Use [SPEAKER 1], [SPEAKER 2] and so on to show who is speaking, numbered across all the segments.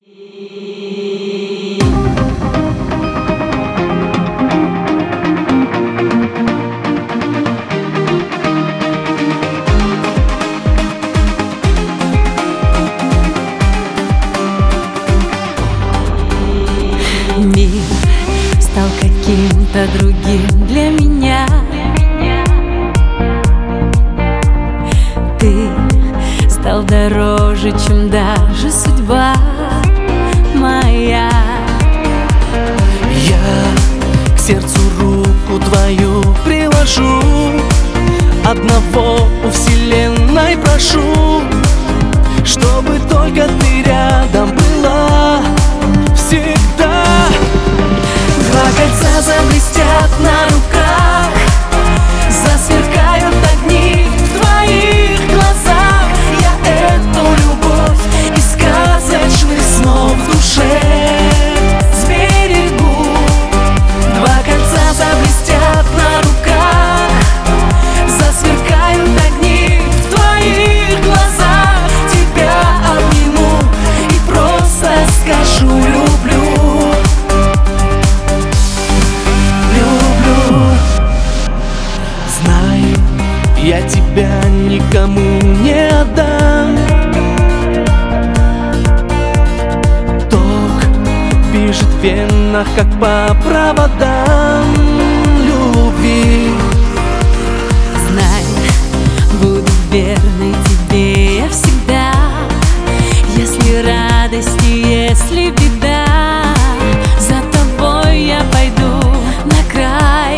[SPEAKER 1] Мир стал каким-то другим для меня. Ты стал дороже, чем даже судьба моя.
[SPEAKER 2] Я к сердцу руку твою приложу, одного у вселенной прошу, чтобы только ты рядом была всегда. Два кольца заблестят на руках, засверкают огни в твоих глазах. Я эту любовь из сказочных снов в душе сберегу. Два кольца заблестят на руках, засверкают огни в твоих глазах. Тебя обниму и просто скажу: люблю. Я тебя никому не отдам. Ток бежит в венах, как по проводам любви.
[SPEAKER 1] Знай, буду верной тебе я всегда. Если радость и если беда, за тобой я пойду на край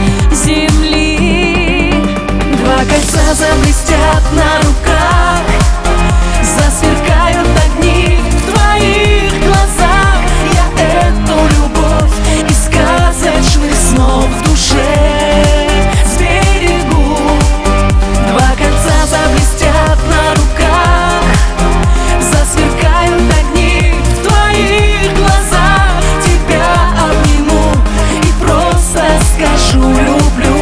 [SPEAKER 1] земли.
[SPEAKER 2] Два кольца заблестят на руках, засверкают огни в твоих глазах. Я эту любовь из сказочных снов в душе сберегу. Два кольца заблестят на руках, засверкают огни в твоих глазах. Тебя обниму и просто скажу: люблю.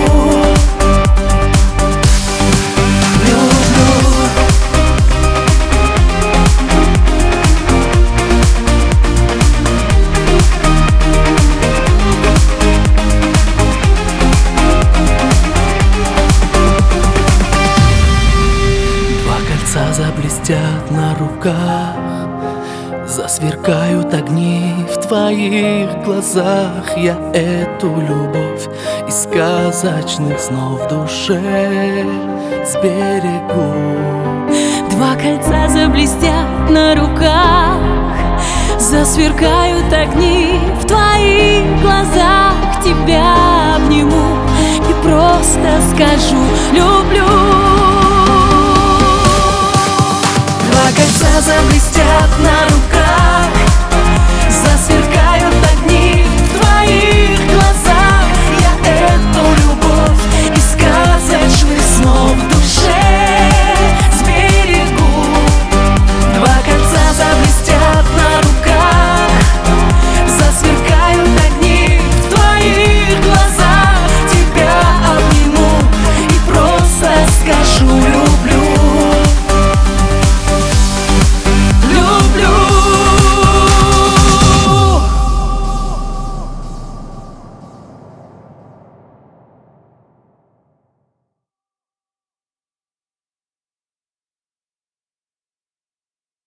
[SPEAKER 2] Заблестят на руках, засверкают огни в твоих глазах. Я эту любовь из сказочных снов в душе сберегу.
[SPEAKER 1] Два кольца заблестят на руках, засверкают огни в твоих глазах. Тебя обниму и просто скажу: люблю.
[SPEAKER 2] Два кольца заблестят на руках,